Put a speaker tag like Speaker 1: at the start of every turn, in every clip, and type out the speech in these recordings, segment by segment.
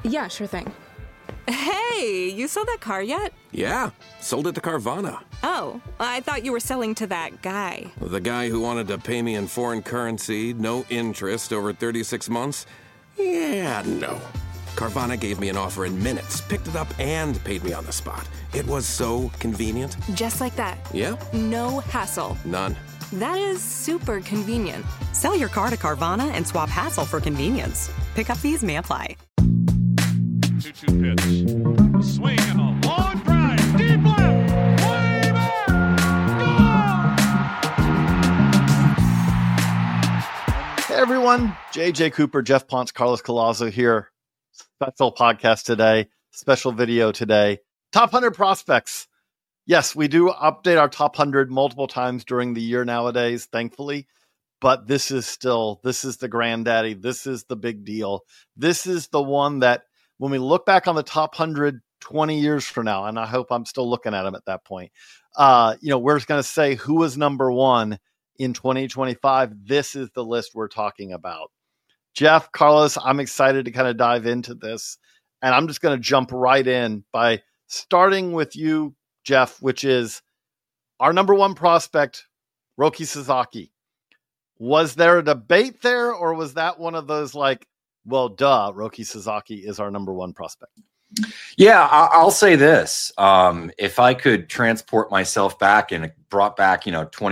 Speaker 1: Yeah, sure thing.
Speaker 2: Hey, you sold that car yet?
Speaker 3: Yeah, sold it to Carvana.
Speaker 2: Oh, I thought you were selling to that guy.
Speaker 3: The guy who wanted to pay me in foreign currency, no interest, over 36 months? Yeah, no. Carvana gave me an offer in minutes, picked it up, and paid me on the spot. It was so convenient.
Speaker 2: Just like that.
Speaker 3: Yep.
Speaker 2: No hassle.
Speaker 3: None.
Speaker 2: That is super convenient.
Speaker 4: Sell your car to Carvana and swap hassle for convenience. Pickup fees may apply.
Speaker 5: 2-2 pitch. Swing and a long drive. Deep left. Way back. Gone!
Speaker 6: Hey everyone, JJ Cooper, Jeff Ponce, Carlos Collazo here. Special podcast today, special video today. Top 100 prospects. Yes, we do update our top 100 multiple times during the year nowadays, thankfully. But this is the granddaddy. This is the big deal. This is the one that when we look back on the top 100 20 years from now, and I hope I'm still looking at them at that point, we're going to say who was number one in 2025. This is the list we're talking about. Jeff, Carlos, I'm excited to kind of dive into this. And I'm just going to jump right in by starting with you, Jeff, which is our number one prospect, Roki Sasaki. Was there a debate there, or was that one of those like, well, duh, Roki Sasaki is our number one prospect?
Speaker 7: Yeah, I'll say this. If I could transport myself back and brought back,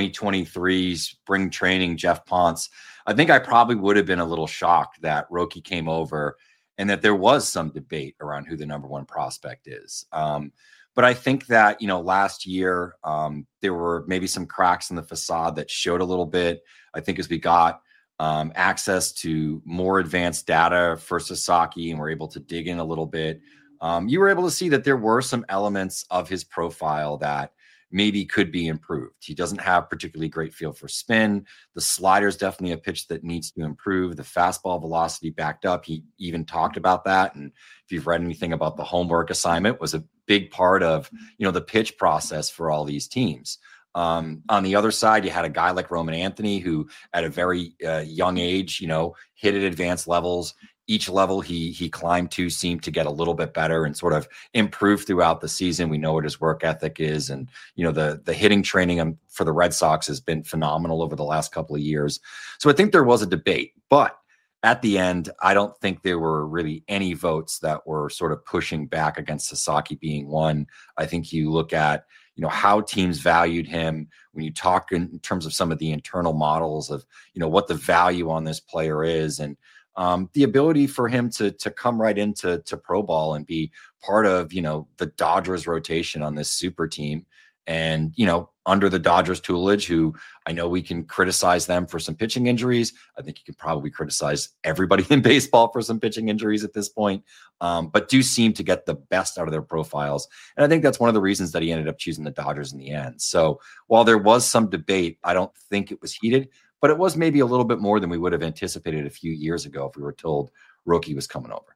Speaker 7: 2023 spring training Jeff Ponce, I think I probably would have been a little shocked that Roki came over and that there was some debate around who the number one prospect is. But I think that, last year there were maybe some cracks in the facade that showed a little bit. I think as we got access to more advanced data for Sasaki and we're able to dig in a little bit, you were able to see that there were some elements of his profile that maybe could be improved. He doesn't have particularly great feel for spin. The slider is definitely a pitch that needs to improve. The fastball velocity backed up. He even talked about that. And if you've read anything about the homework assignment, was a big part of, the pitch process for all these teams. On the other side, you had a guy like Roman Anthony, who at a very young age, hit at advanced levels. Each level he climbed to seemed to get a little bit better and sort of improve throughout the season. We know what his work ethic is. And, the hitting training for the Red Sox has been phenomenal over the last couple of years. So I think there was a debate, but at the end, I don't think there were really any votes that were sort of pushing back against Sasaki being one. I think you look at, how teams valued him when you talk in terms of some of the internal models of, what the value on this player is, and the ability for him to come right into pro ball and be part of, the Dodgers rotation on this super team. And, under the Dodgers tutelage, who I know we can criticize them for some pitching injuries. I think you can probably criticize everybody in baseball for some pitching injuries at this point, but do seem to get the best out of their profiles. And I think that's one of the reasons that he ended up choosing the Dodgers in the end. So while there was some debate, I don't think it was heated, but it was maybe a little bit more than we would have anticipated a few years ago if we were told Roki was coming over.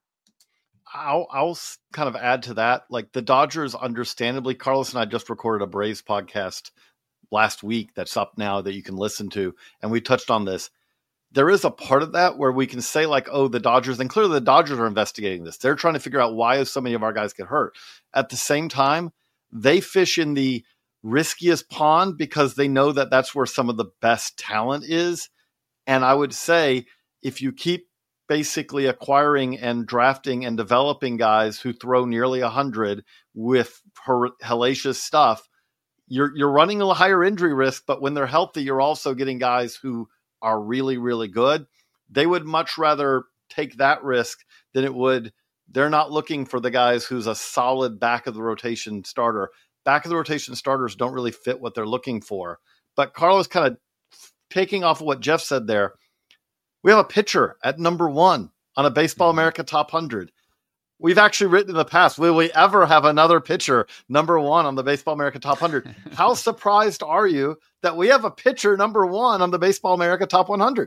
Speaker 6: I'll kind of add to that. Like the Dodgers, understandably, Carlos and I just recorded a Braves podcast last week that's up now that you can listen to. And we touched on this. There is a part of that where we can say like, oh, the Dodgers, and clearly the Dodgers are investigating this. They're trying to figure out why so many of our guys get hurt. At the same time, they fish in the riskiest pond because they know that that's where some of the best talent is. And I would say if you keep basically acquiring and drafting and developing guys who throw nearly 100 with hellacious stuff, you're running a higher injury risk, but when they're healthy, you're also getting guys who are really, really good. They would much rather take that risk than it would. They're not looking for the guys who's a solid back of the rotation starter. Back of the rotation starters don't really fit what they're looking for. But Carlos, kind of taking off of what Jeff said there, we have a pitcher at number one on a Baseball America Top 100. We've actually written in the past, will we ever have another pitcher number one on the Baseball America Top 100? How surprised are you that we have a pitcher number one on the Baseball America Top 100?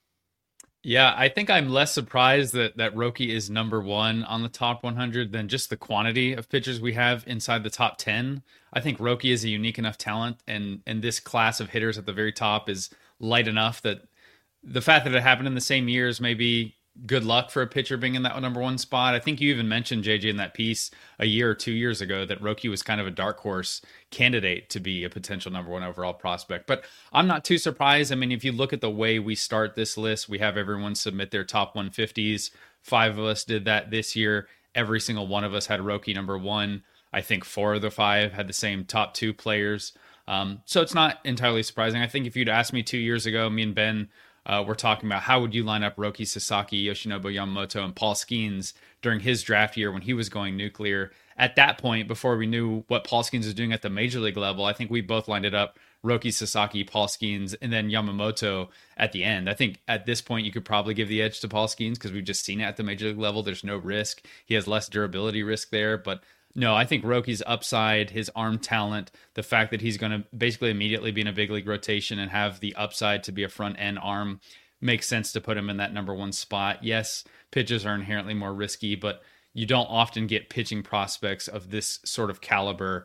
Speaker 8: Yeah, I think I'm less surprised that Roki is number one on the top 100 than just the quantity of pitchers we have inside the top 10. I think Roki is a unique enough talent, and this class of hitters at the very top is light enough that the fact that it happened in the same years maybe good luck for a pitcher being in that number one spot. I think you even mentioned, JJ, in that piece a year or 2 years ago that Roki was kind of a dark horse candidate to be a potential number one overall prospect. But I'm not too surprised. I mean, if you look at the way we start this list, we have everyone submit their top 150s. 5 of us did that this year. Every single one of us had Roki number one. I think 4 of the 5 had the same top 2 players. So it's not entirely surprising. I think if you'd asked me 2 years ago, me and Ben we're talking about how would you line up Roki Sasaki, Yoshinobu Yamamoto, and Paul Skeens during his draft year when he was going nuclear. At that point, before we knew what Paul Skeens was doing at the major league level, I think we both lined it up: Roki Sasaki, Paul Skeens, and then Yamamoto at the end. I think at this point you could probably give the edge to Paul Skeens because we've just seen it at the major league level. There's no risk. He has less durability risk there, but no, I think Roki's upside, his arm talent, the fact that he's going to basically immediately be in a big league rotation and have the upside to be a front end arm makes sense to put him in that number one spot. Yes, pitches are inherently more risky, but you don't often get pitching prospects of this sort of caliber.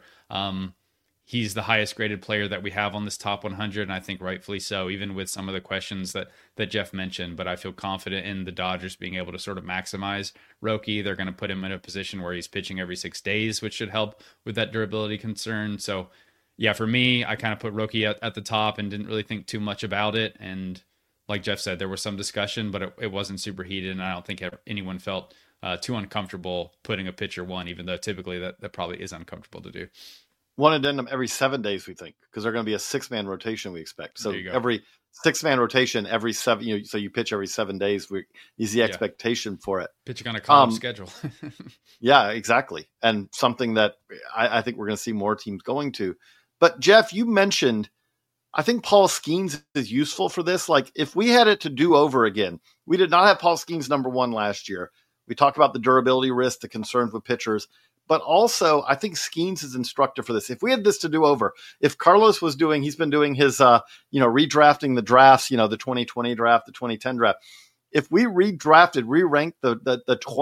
Speaker 8: He's the highest graded player that we have on this top 100, and I think rightfully so, even with some of the questions that Jeff mentioned. But I feel confident in the Dodgers being able to sort of maximize Roki. They're going to put him in a position where he's pitching every 6 days, which should help with that durability concern. So, yeah, for me, I kind of put Roki at the top and didn't really think too much about it. And like Jeff said, there was some discussion, but it wasn't super heated, and I don't think anyone felt too uncomfortable putting a pitcher one, even though typically that probably is uncomfortable to do.
Speaker 6: One addendum every 7 days, we think, because they're going to be a 6-man rotation, we expect. So every 6-man rotation, every 7, so you pitch every 7 days is the expectation for it.
Speaker 8: Pitching on a college schedule.
Speaker 6: Yeah, exactly. And something that I think we're going to see more teams going to. But Jeff, you mentioned, I think Paul Skeens is useful for this. Like if we had it to do over again, we did not have Paul Skeens number one last year. We talked about the durability risk, the concerns with pitchers. But also, I think Skeens is instructive for this. If we had this to do over, if Carlos was he's been doing his, redrafting the drafts, the 2020 draft, the 2010 draft. If we re-ranked the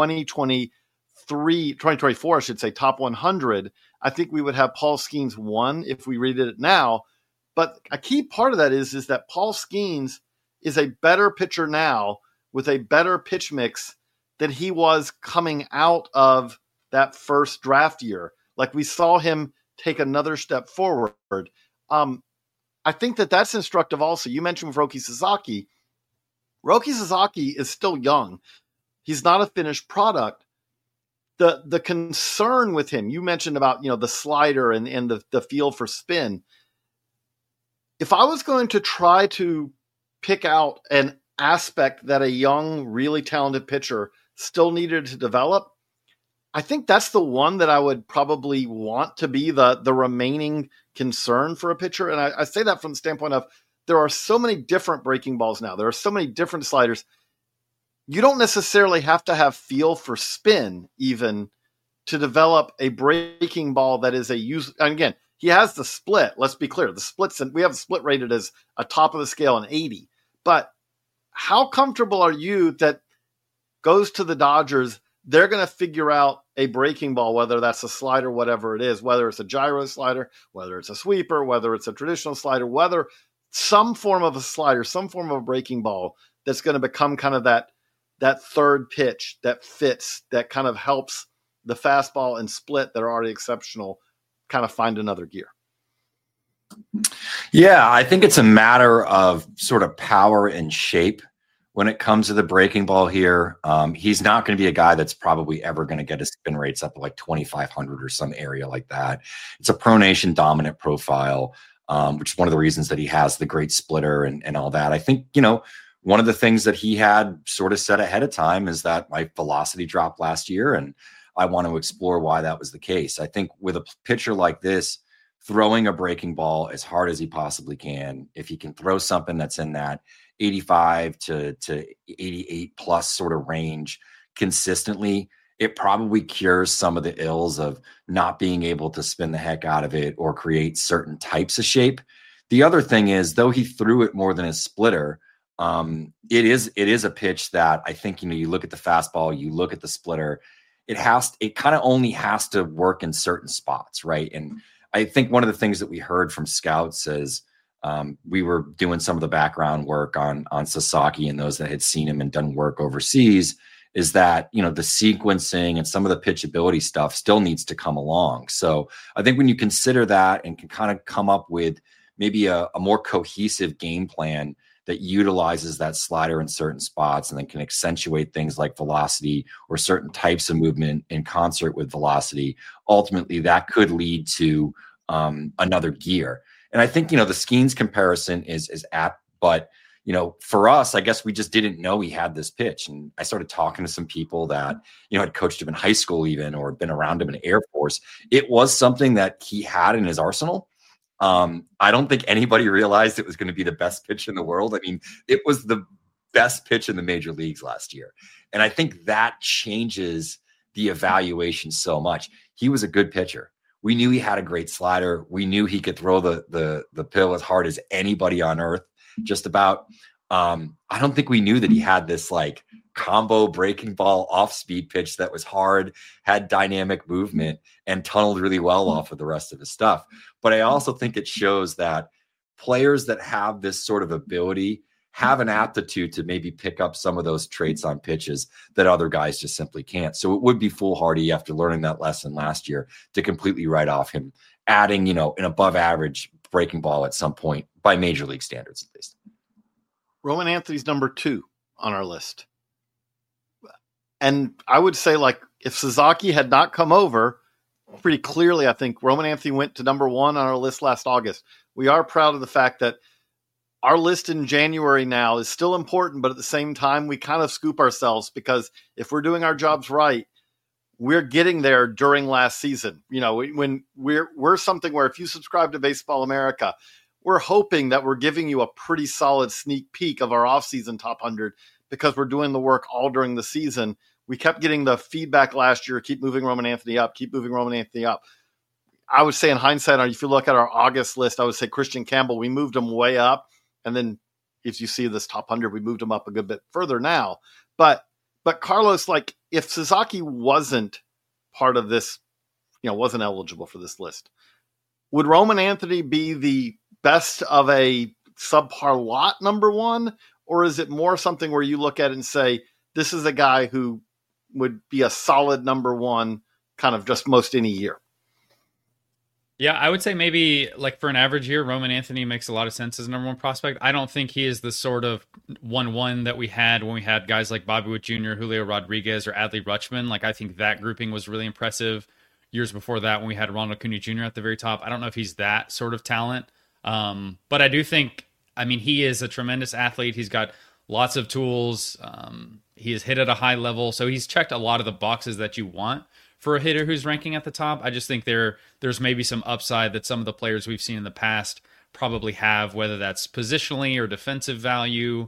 Speaker 6: 2024, I should say, top 100, I think we would have Paul Skeens 1 if we redid it now. But a key part of that is that Paul Skeens is a better pitcher now with a better pitch mix than he was coming out of that first draft year. Like we saw him take another step forward. I think that's instructive also. You mentioned with Roki Sasaki. Roki Sasaki is still young. He's not a finished product. The concern with him, you mentioned about, the slider and the feel for spin. If I was going to try to pick out an aspect that a young, really talented pitcher still needed to develop, I think that's the one that I would probably want to be the remaining concern for a pitcher. And I say that from the standpoint of there are so many different breaking balls now. There are so many different sliders. You don't necessarily have to have feel for spin even to develop a breaking ball that is and again, he has the split. Let's be clear. The splits, and we have the split rated as a top of the scale an 80. But how comfortable are you that goes to the Dodgers? They're going to figure out a breaking ball, whether that's a slider, whatever it is, whether it's a gyro slider, whether it's a sweeper, whether it's a traditional slider, whether some form of a slider, some form of a breaking ball that's going to become kind of that third pitch that fits, that kind of helps the fastball and split that are already exceptional kind of find another gear.
Speaker 7: Yeah, I think it's a matter of sort of power and shape. When it comes to the breaking ball here, he's not going to be a guy that's probably ever going to get his spin rates up to like 2,500 or some area like that. It's a pronation dominant profile, which is one of the reasons that he has the great splitter and all that. I think, one of the things that he had sort of said ahead of time is that my velocity dropped last year, and I want to explore why that was the case. I think with a pitcher like this, throwing a breaking ball as hard as he possibly can, if he can throw something that's in that 85 to 88 plus sort of range consistently, it probably cures some of the ills of not being able to spin the heck out of it or create certain types of shape. The other thing is, though he threw it more than his splitter, it is a pitch that I think, you look at the fastball, you look at the splitter, it kind of only has to work in certain spots, right? And I think one of the things that we heard from scouts is We were doing some of the background work on Sasaki and those that had seen him and done work overseas, is that, the sequencing and some of the pitchability stuff still needs to come along. So I think when you consider that and can kind of come up with maybe a more cohesive game plan that utilizes that slider in certain spots and then can accentuate things like velocity or certain types of movement in concert with velocity, ultimately that could lead to another gear. And I think, the Skeens comparison is apt, but for us, I guess we just didn't know he had this pitch. And I started talking to some people that, had coached him in high school even, or been around him in Air Force. It was something that he had in his arsenal. I don't think anybody realized it was going to be the best pitch in the world. I mean, it was the best pitch in the major leagues last year. And I think that changes the evaluation so much. He was a good pitcher. We knew he had a great slider. We knew he could throw the pill as hard as anybody on earth. Just about. I don't think we knew that he had this like combo breaking ball off speed pitch that was hard, had dynamic movement, and tunneled really well off of the rest of his stuff. But I also think it shows that players that have this sort of ability have an aptitude to maybe pick up some of those traits on pitches that other guys just simply can't. So it would be foolhardy after learning that lesson last year to completely write off him adding, an above average breaking ball at some point by major league standards, at least.
Speaker 6: Roman Anthony's number 2 on our list. And I would say, like, if Sasaki had not come over, pretty clearly, I think Roman Anthony went to number 1 on our list last August. We are proud of the fact that our list in January now is still important, but at the same time, we kind of scoop ourselves because if we're doing our jobs right, we're getting there during last season. When we're something where if you subscribe to Baseball America, we're hoping that we're giving you a pretty solid sneak peek of our offseason top 100 because we're doing the work all during the season. We kept getting the feedback last year, keep moving Roman Anthony up, keep moving Roman Anthony up. I would say in hindsight, if you look at our August list, I would say Christian Campbell, we moved him way up. And then if you see this top 100, we moved him up a good bit further now. But Carlos, like, if Sasaki wasn't part of this, wasn't eligible for this list, would Roman Anthony be the best of a subpar lot number 1? Or is it more something where you look at it and say, this is a guy who would be a solid number 1 kind of just most any year?
Speaker 8: Yeah, I would say maybe like for an average year, Roman Anthony makes a lot of sense as a number 1 prospect. I don't think he is the sort of 1-1 that we had when we had guys like Bobby Witt Jr., Julio Rodriguez, or Adley Rutschman. Like, I think that grouping was really impressive. Years before that, when we had Ronald Acuna Jr. at the very top, I don't know if he's that sort of talent. But I do think, he is a tremendous athlete. He's got lots of tools. He has hit at a high level. So he's checked a lot of the boxes that you want for a hitter who's ranking at the top. I just think there's maybe some upside that some of the players we've seen in the past probably have, whether that's positionally or defensive value,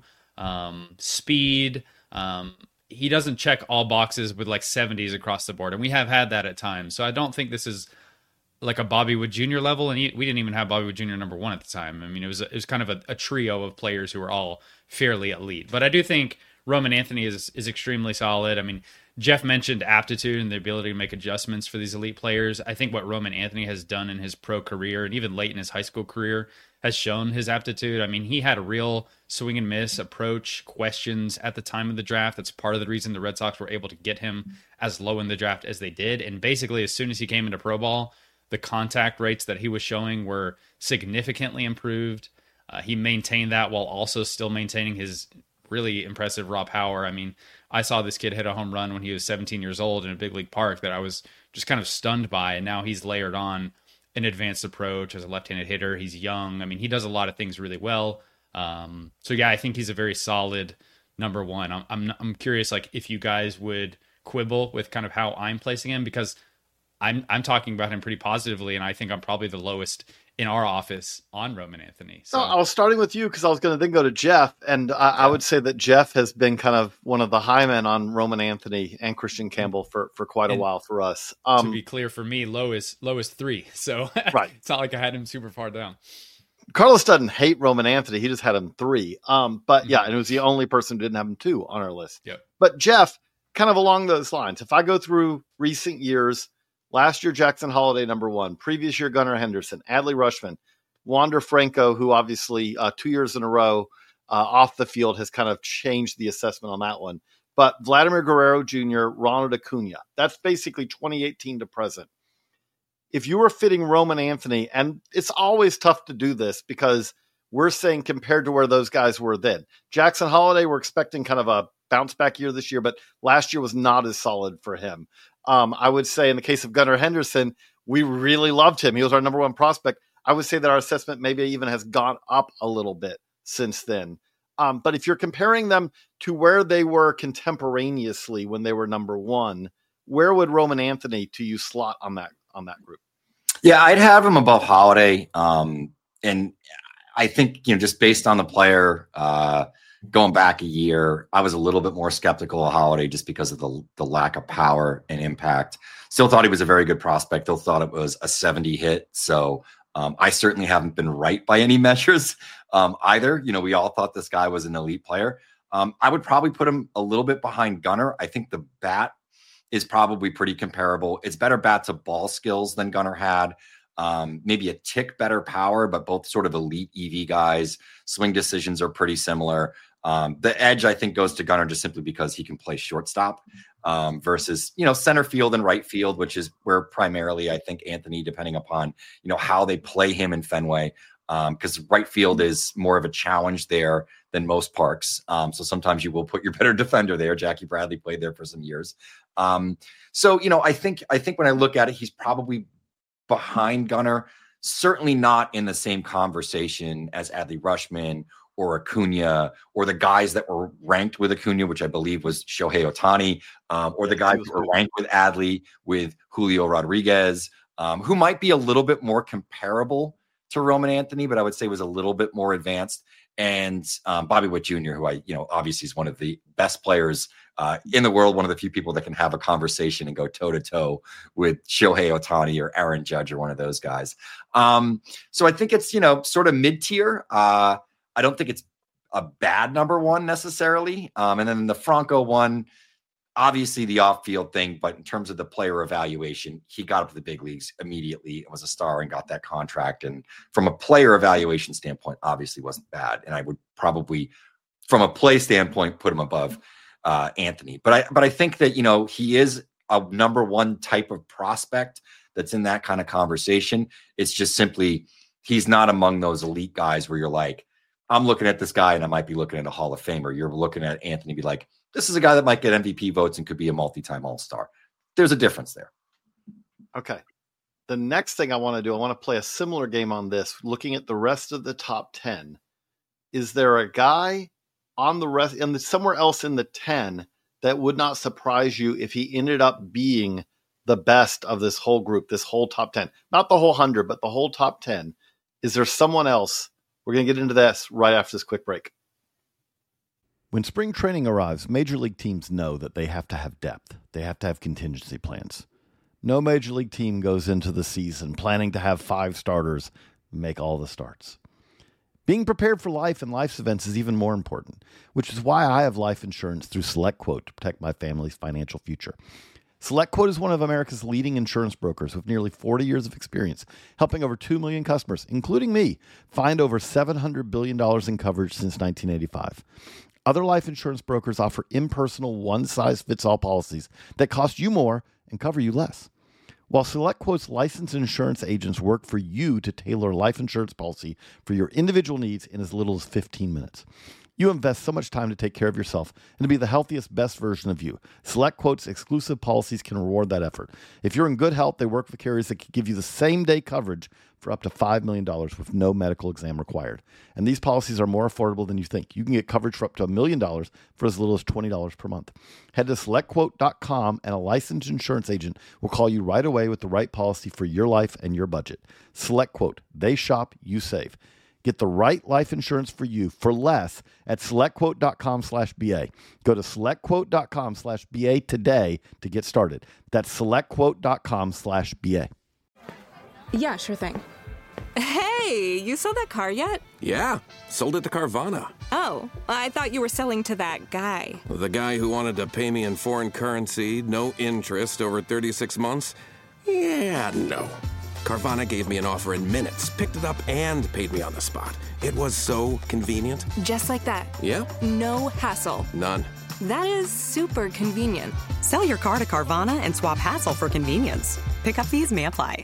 Speaker 8: speed. He doesn't check all boxes with like 70s across the board, and we have had that at times. So I don't think this is like a Bobby Witt Jr. level, and we didn't even have Bobby Witt Jr. number 1 at the time. It was kind of a trio of players who were all fairly elite. But I do think Roman Anthony is extremely solid. Jeff mentioned aptitude and the ability to make adjustments for these elite players. I think what Roman Anthony has done in his pro career and even late in his high school career has shown his aptitude. He had a real swing and miss approach, questions at the time of the draft. That's part of the reason the Red Sox were able to get him as low in the draft as they did. And basically, as soon as he came into pro ball, the contact rates that he was showing were significantly improved. He maintained that while also still maintaining his really impressive raw power. I saw this kid hit a home run when he was 17 years old in a big league park that I was just kind of stunned by. And now he's layered on an advanced approach as a left-handed hitter. He's young. He does a lot of things really well. So yeah, I think he's a very solid number 1. I'm curious, like, if you guys would quibble with kind of how I'm placing him, because I'm talking about him pretty positively, and I think I'm probably the lowest in our office on Roman Anthony. So
Speaker 6: I was starting with you because I was going to then go to Jeff, and I would say that Jeff has been kind of one of the high men on Roman Anthony and Christian Campbell for quite a while for us.
Speaker 8: To be clear, for me, low is 3, so
Speaker 6: right.
Speaker 8: It's not like I had him super far down.
Speaker 6: Carlos doesn't hate Roman Anthony; he just had him 3. But yeah, and it was the only person who didn't have him 2 on our list.
Speaker 8: Yep.
Speaker 6: But Jeff, kind of along those lines, if I go through recent years. Last year, Jackson Holliday, number 1. Previous year, Gunnar Henderson, Adley Rutschman. Wander Franco, who obviously 2 years in a row off the field has kind of changed the assessment on that one. But Vladimir Guerrero Jr., Ronald Acuna, that's basically 2018 to present. If you were fitting Roman Anthony, and it's always tough to do this because we're saying compared to where those guys were then. Jackson Holiday, we're expecting kind of a bounce back year this year, but last year was not as solid for him. I would say in the case of Gunnar Henderson, we really loved him. He was our number one prospect. I would say that our assessment maybe even has gone up a little bit since then. But if you're comparing them to where they were contemporaneously when they were number one, where would Roman Anthony to you slot on that group?
Speaker 7: Yeah, I'd have him above Holiday. And I think, just based on the player, going back a year, I was a little bit more skeptical of Holiday just because of the lack of power and impact. Still thought he was a very good prospect. Still thought it was a 70 hit. So I certainly haven't been right by any measures either. We all thought this guy was an elite player. I would probably put him a little bit behind Gunnar. I think the bat is probably pretty comparable. It's better bat to ball skills than Gunnar had. Maybe a tick better power, but both sort of elite EV guys. Swing decisions are pretty similar. The edge, I think, goes to Gunnar just simply because he can play shortstop versus, center field and right field, which is where primarily I think Anthony, depending upon, how they play him in Fenway, because right field is more of a challenge there than most parks. So sometimes you will put your better defender there. Jackie Bradley played there for some years. So, I think when I look at it, he's probably behind Gunnar, certainly not in the same conversation as Adley Rutschman or Acuna or the guys that were ranked with Acuna, which I believe was Shohei Ohtani, or the guys that were ranked with Adley with Julio Rodriguez, who might be a little bit more comparable to Roman Anthony, but I would say was a little bit more advanced. And Bobby Witt Jr., who obviously is one of the best players in the world, one of the few people that can have a conversation and go toe-to-toe with Shohei Ohtani or Aaron Judge or one of those guys. So I think it's, sort of mid-tier. I don't think it's a bad number one necessarily. And then the Franco one, obviously the off-field thing, but in terms of the player evaluation, he got up to the big leagues immediately, was a star and got that contract. And from a player evaluation standpoint, obviously wasn't bad. And I would probably, from a play standpoint, put him above Anthony. But I think that, he is a number one type of prospect that's in that kind of conversation. It's just simply, he's not among those elite guys where you're like, I'm looking at this guy and I might be looking at a Hall of Famer. You're looking at Anthony, be like, this is a guy that might get MVP votes and could be a multi-time All-Star. There's a difference there.
Speaker 6: Okay. The next thing I want to do, I want to play a similar game on this, looking at the rest of the top 10. Is there a guy on the rest and somewhere else in the 10 that would not surprise you if he ended up being the best of this whole group, this whole top 10? Not the whole 100, but the whole top 10. Is there someone else? We're going to get into this right after this quick break.
Speaker 1: When spring training arrives, major league teams know that they have to have depth. They have to have contingency plans. No major league team goes into the season planning to have 5 starters make all the starts. Being prepared for life and life's events is even more important, which is why I have life insurance through SelectQuote to protect my family's financial future. SelectQuote is one of America's leading insurance brokers with nearly 40 years of experience, helping over 2 million customers, including me, find over $700 billion in coverage since 1985. Other life insurance brokers offer impersonal, one-size-fits-all policies that cost you more and cover you less. While SelectQuote's licensed insurance agents work for you to tailor a life insurance policy for your individual needs in as little as 15 minutes. You invest so much time to take care of yourself and to be the healthiest, best version of you. SelectQuote's exclusive policies can reward that effort. If you're in good health, they work with carriers that can give you the same-day coverage for up to $5 million with no medical exam required. And these policies are more affordable than you think. You can get coverage for up to $1 million for as little as $20 per month. Head to SelectQuote.com and a licensed insurance agent will call you right away with the right policy for your life and your budget. SelectQuote. They shop, you save. Get the right life insurance for you for less at SelectQuote.com/BA. Go to SelectQuote.com/BA today to get started. That's SelectQuote.com/BA.
Speaker 2: Yeah, sure thing. Hey, you sold that car yet?
Speaker 3: Yeah, sold it to Carvana.
Speaker 2: Oh, I thought you were selling to that guy.
Speaker 3: The guy who wanted to pay me in foreign currency, no interest over 36 months? Yeah, no. Carvana gave me an offer in minutes, picked it up, and paid me on the spot. It was so convenient.
Speaker 2: Just like that.
Speaker 3: Yeah?
Speaker 2: No hassle.
Speaker 3: None.
Speaker 2: That is super convenient.
Speaker 4: Sell your car to Carvana and swap hassle for convenience. Pickup fees may apply.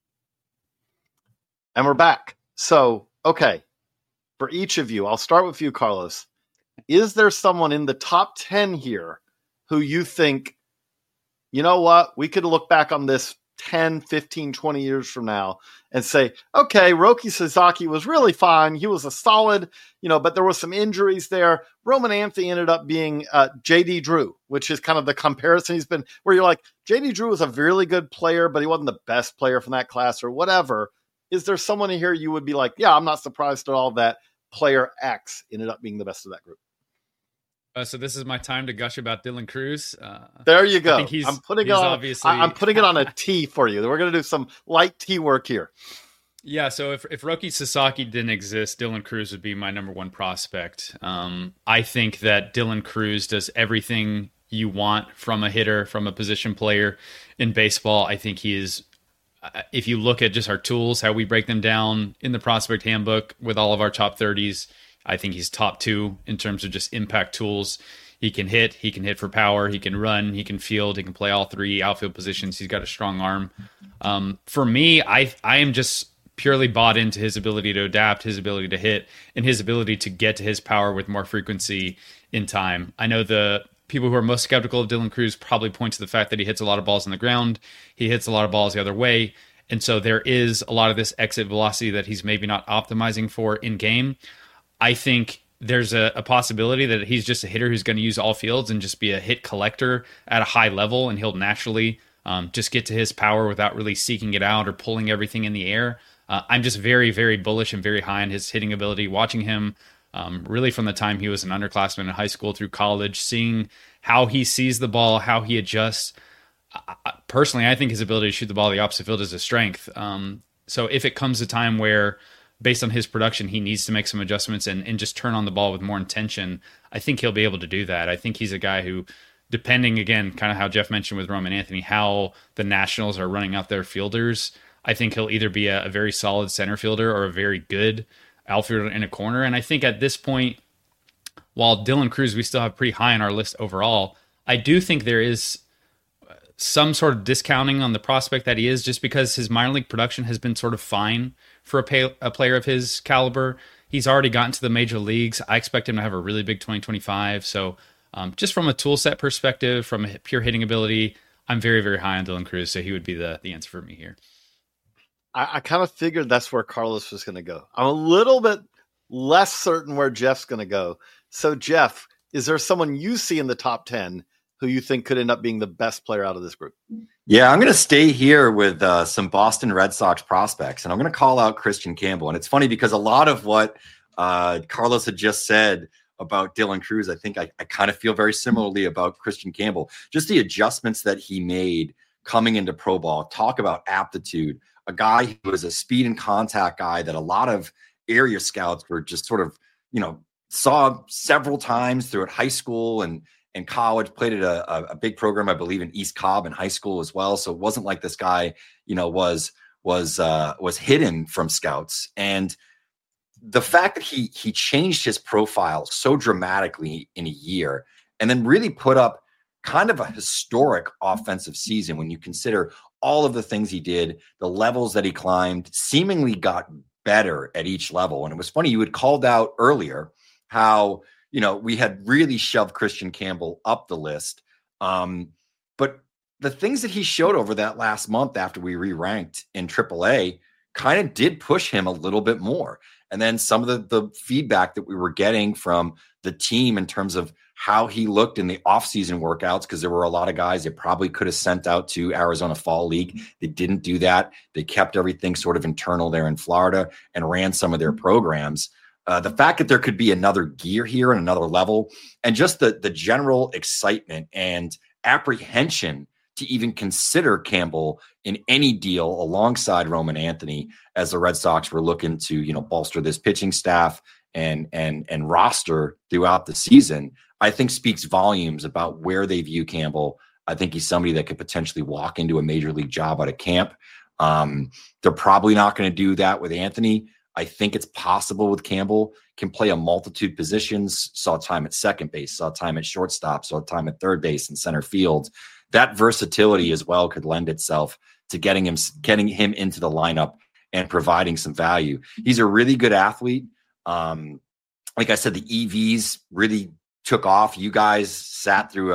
Speaker 6: And we're back. So, okay, for each of you, I'll start with you, Carlos. Is there someone in the top 10 here who you think, you know what, we could look back on this 10, 15, 20 years from now and say, okay, Roki Sasaki was really fine. He was a solid, but there was some injuries there. Roman Anthony ended up being JD Drew, which is kind of the comparison he's been, where you're like, JD Drew was a really good player, but he wasn't the best player from that class or whatever. Is there someone in here you would be like, yeah, I'm not surprised at all that player X ended up being the best of that group?
Speaker 8: So this is my time to gush about Dylan Cruz.
Speaker 6: There you go.
Speaker 8: I'm putting it
Speaker 6: on a T for you. We're going to do some light T work here.
Speaker 8: Yeah, so if Roki Sasaki didn't exist, Dylan Cruz would be my number one prospect. I think that Dylan Cruz does everything you want from a hitter, from a position player in baseball. I think he is, if you look at just our tools, how we break them down in the prospect handbook with all of our top 30s, I think he's top 2 in terms of just impact tools. He can hit for power, he can run, he can field, he can play all 3 outfield positions. He's got a strong arm. For me, I am just purely bought into his ability to adapt, his ability to hit, and his ability to get to his power with more frequency in time. I know the people who are most skeptical of Dylan Cruz probably point to the fact that he hits a lot of balls on the ground. He hits a lot of balls the other way. And so there is a lot of this exit velocity that he's maybe not optimizing for in game. I think there's a possibility that he's just a hitter who's going to use all fields and just be a hit collector at a high level, and he'll naturally just get to his power without really seeking it out or pulling everything in the air. I'm just very, very bullish and very high on his hitting ability, watching him really from the time he was an underclassman in high school through college, seeing how he sees the ball, how he adjusts. Personally, I think his ability to shoot the ball the opposite field is a strength. So if it comes a time where, based on his production, he needs to make some adjustments and just turn on the ball with more intention, I think he'll be able to do that. I think he's a guy who, depending, again, kind of how Jeff mentioned with Roman Anthony, how the Nationals are running out their fielders, I think he'll either be a very solid center fielder or a very good outfielder in a corner. And I think at this point, while Dylan Cruz we still have pretty high on our list overall, I do think there is some sort of discounting on the prospect that he is, just because his minor league production has been sort of fine for a player of his caliber. He's already gotten to the major leagues. I expect him to have a really big 2025. So just from a tool set perspective, from a pure hitting ability, I'm very, very high on Dylan Cruz. So he would be the answer for me here.
Speaker 6: I kind of figured that's where Carlos was going to go. I'm a little bit less certain where Jeff's going to go. So Jeff, is there someone you see in the top 10 who you think could end up being the best player out of this group?
Speaker 7: Yeah, I'm going to stay here with some Boston Red Sox prospects, and I'm going to call out Christian Campbell. And it's funny because a lot of what Carlos had just said about Dylan Cruz, I think I kind of feel very similarly about Christian Campbell. Just the adjustments that he made coming into pro ball. Talk about aptitude. A guy who was a speed and contact guy that a lot of area scouts were just sort of, saw several times throughout high school and college, played at a big program, I believe, in East Cobb in high school as well. So it wasn't like this guy, was hidden from scouts. And the fact that he changed his profile so dramatically in a year and then really put up kind of a historic offensive season when you consider all of the things he did, the levels that he climbed, seemingly got better at each level. And it was funny, you had called out earlier how, we had really shoved Christian Campbell up the list. But the things that he showed over that last month after we re-ranked in AAA kind of did push him a little bit more. And then some of the feedback that we were getting from the team in terms of how he looked in the off-season workouts, because there were a lot of guys they probably could have sent out to Arizona Fall League. They didn't do that. They kept everything sort of internal there in Florida and ran some of their programs. The fact that there could be another gear here and another level, and just the general excitement and apprehension to even consider Campbell in any deal alongside Roman Anthony as the Red Sox were looking to, bolster this pitching staff and roster throughout the season, I think speaks volumes about where they view Campbell. I think he's somebody that could potentially walk into a major league job out of camp. They're probably not going to do that with Anthony. I think it's possible with Campbell. Can play a multitude positions. Saw time at second base, saw time at shortstop, saw time at third base and center field. That versatility as well could lend itself to getting him into the lineup and providing some value. He's a really good athlete. Like I said, the EVs really took off. You guys sat through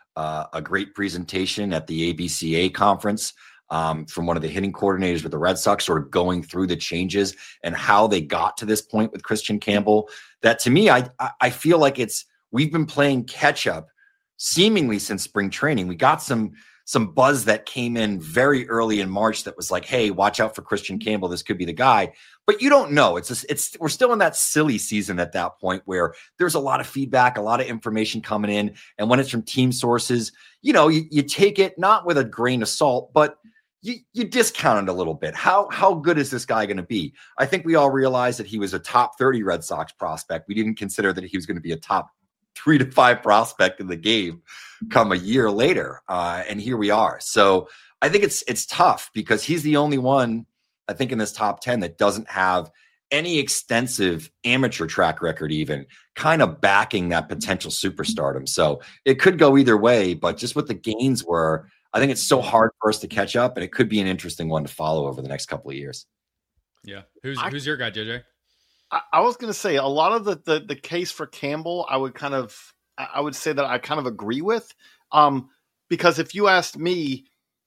Speaker 7: a great presentation at the ABCA conference from one of the hitting coordinators with the Red Sox, sort of going through the changes and how they got to this point with Christian Campbell. That to me, I feel like we've been playing catch up seemingly since spring training. We got some buzz that came in very early in March that was like, hey, watch out for Christian Campbell. This could be the guy. But you don't know. We're still in that silly season at that point where there's a lot of feedback, a lot of information coming in. And when it's from team sources, you take it not with a grain of salt, but you discount it a little bit. How good is this guy going to be? I think we all realized that he was a top 30 Red Sox prospect. We didn't consider that he was going to be a top 3 to 5 prospect in the game come a year later. And here we are. So I think it's tough because he's the only one, I think, in this top 10 that doesn't have any extensive amateur track record, even kind of backing that potential superstardom. So it could go either way, but just what the gains were, I think it's so hard for us to catch up, and it could be an interesting one to follow over the next couple of years.
Speaker 8: Yeah. Who's your guy, JJ?
Speaker 6: I was going to say a lot of the case for Campbell, I would say that I kind of agree with, because if you asked me,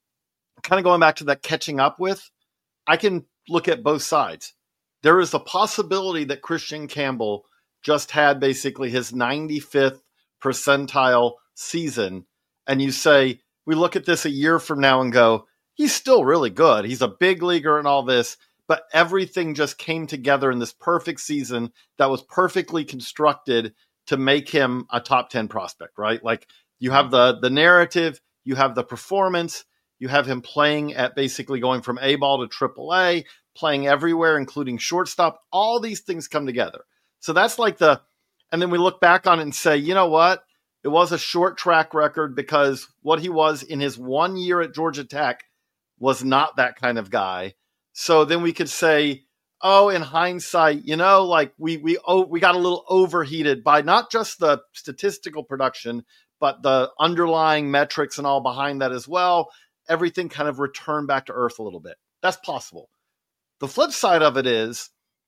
Speaker 6: kind of going back to that catching up with, I can look at both sides. There is a possibility that Christian Campbell just had basically his 95th percentile season. And you say, we look at this a year from now and go, he's still really good. He's a big leaguer and all this, but everything just came together in this perfect season that was perfectly constructed to make him a top 10 prospect, right? Like you have the narrative, you have the performance, you have him playing at basically going from A ball to AAA, playing everywhere, including shortstop. All these things come together. So that's like and then we look back on it and say, you know what? It was a short track record because what he was in his 1 year at Georgia Tech was not that kind of guy. So then we could say, oh, in hindsight, like we got a little overheated by not just the statistical production, but the underlying metrics and all behind that as well. Everything kind of returned back to earth a little bit. That's possible. The flip side of it is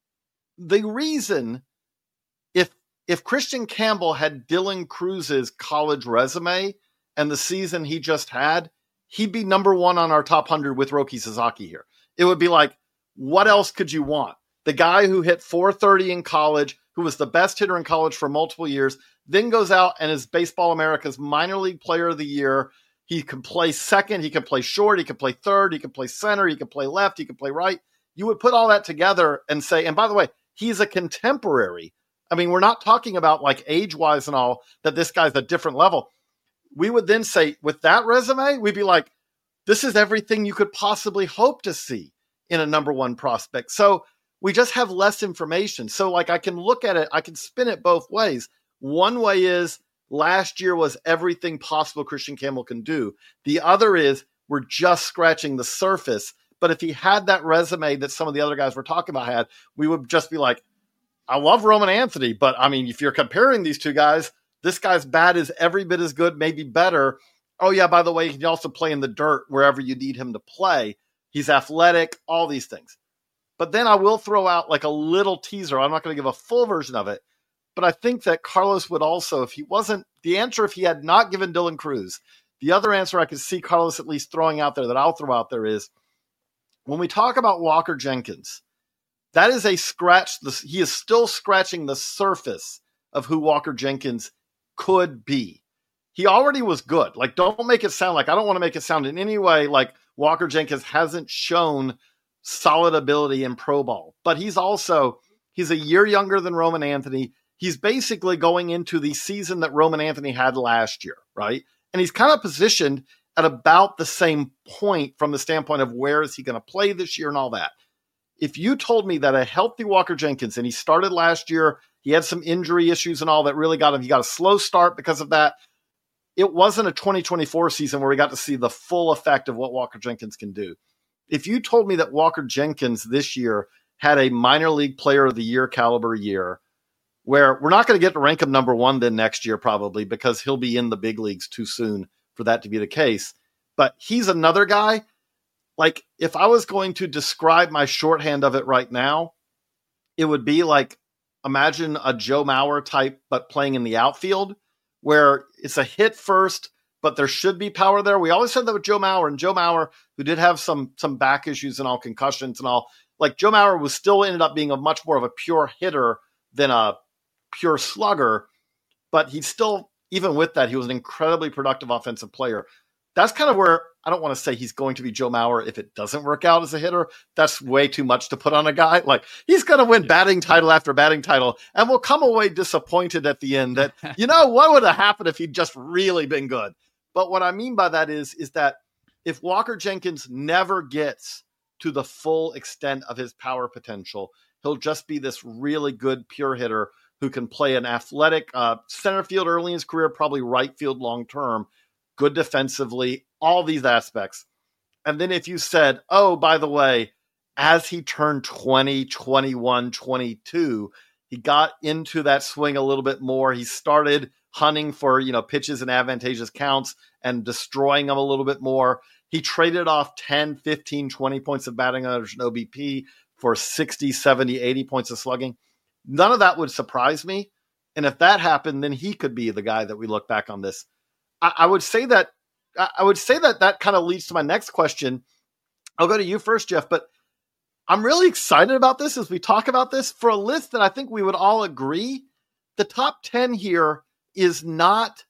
Speaker 6: the reason if Christian Campbell had Dylan Cruz's college resume and the season he just had, he'd be number 1 on our top 100 with Roki Sasaki here. It would be like, what else could you want? The guy who hit .430 in college, who was the best hitter in college for multiple years, then goes out and is Baseball America's minor league player of the year. He can play second, he can play short, he can play third, he can play center, he can play left, he can play right. You would put all that together and say, and by the way, he's a contemporary. I mean, we're not talking about like age-wise and all, that this guy's a different level. We would then say, with that resume, we'd be like, this is everything you could possibly hope to see in a number 1 prospect. So we just have less information. So like I can look at it, I can spin it both ways. One way is last year was everything possible Christian Campbell can do. The other is we're just scratching the surface. But if he had that resume that some of the other guys we're talking about had, we would just be like, I love Roman Anthony, but I mean, if you're comparing these two guys, this guy's bat is every bit as good, maybe better. Oh yeah, by the way, he can also play in the dirt wherever you need him to play. He's athletic, all these things. But then I will throw out like a little teaser. I'm not going to give a full version of it, but I think that Carlos would also, if he had not given Dylan Cruz, the other answer I could see Carlos at least throwing out there that I'll throw out there is, when we talk about Walker Jenkins, that is a scratch. He is still scratching the surface of who Walker Jenkins could be. He already was good. Like, don't make it sound like, I don't want to make it sound in any way like Walker Jenkins hasn't shown solid ability in pro ball. But he's a year younger than Roman Anthony. He's basically going into the season that Roman Anthony had last year, right? And he's kind of positioned at about the same point from the standpoint of where is he going to play this year and all that. If you told me that a healthy Walker Jenkins, and he started last year, he had some injury issues and all that really got him. He got a slow start because of that. It wasn't a 2024 season where we got to see the full effect of what Walker Jenkins can do. If you told me that Walker Jenkins this year had a minor league player of the year caliber year, where we're not going to get to rank him number one then next year probably because he'll be in the big leagues too soon for that to be the case. But he's another guy. Like, if I was going to describe my shorthand of it right now, it would be like, imagine a Joe Mauer type, but playing in the outfield, where it's a hit first, but there should be power there. We always said that with Joe Mauer, and Joe Mauer, who did have some back issues and all, concussions and all, like Joe Mauer was still ended up being a much more of a pure hitter than a pure slugger, but he's still, even with that, he was an incredibly productive offensive player. That's kind of where I don't want to say he's going to be Joe Mauer if it doesn't work out as a hitter. That's way too much to put on a guy. Like, he's going to win batting title after batting title, and we'll come away disappointed at the end that, what would have happened if he'd just really been good? But what I mean by that is that if Walker Jenkins never gets to the full extent of his power potential, he'll just be this really good pure hitter who can play an athletic center field early in his career, probably right field long term, good defensively, all these aspects. And then if you said, oh, by the way, as he turned 20, 21, 22, he got into that swing a little bit more. He started hunting for, pitches and advantageous counts and destroying them a little bit more. He traded off 10, 15, 20 points of batting average and OBP for 60, 70, 80 points of slugging. None of that would surprise me. And if that happened, then he could be the guy that we look back on this. I would say that kind of leads to my next question. I'll go to you first, Jeff, but I'm really excited about this as we talk about this for a list that I think we would all agree. The top 10 here is not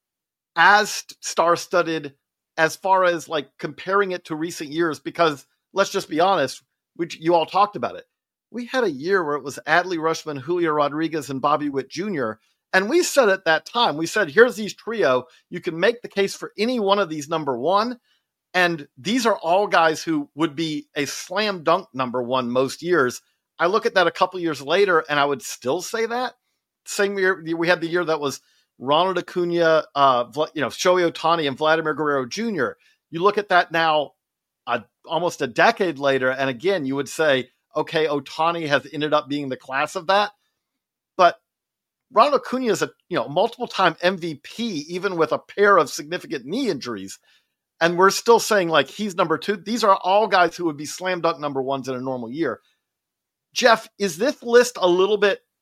Speaker 6: as star-studded as far as like comparing it to recent years, because let's just be honest, which you all talked about it. We had a year where it was Adley Rutschman, Julio Rodriguez, and Bobby Witt Jr., and we said at that time, we said, here's these trio. You can make the case for any one of these number one. And these are all guys who would be a slam dunk number one most years. I look at that a couple years later, and I would still say that. Same year, we had the year that was Ronald Acuna, Shohei Ohtani, and Vladimir Guerrero Jr. You look at that now, almost a decade later, and again, you would say, okay, Ohtani has ended up being the class of that. But Ronald Acuna is a multiple-time MVP, even with a pair of significant knee injuries. And we're still saying, like, he's number two. These are all guys who would be slam dunk number ones in a normal year. Jeff, is this list a little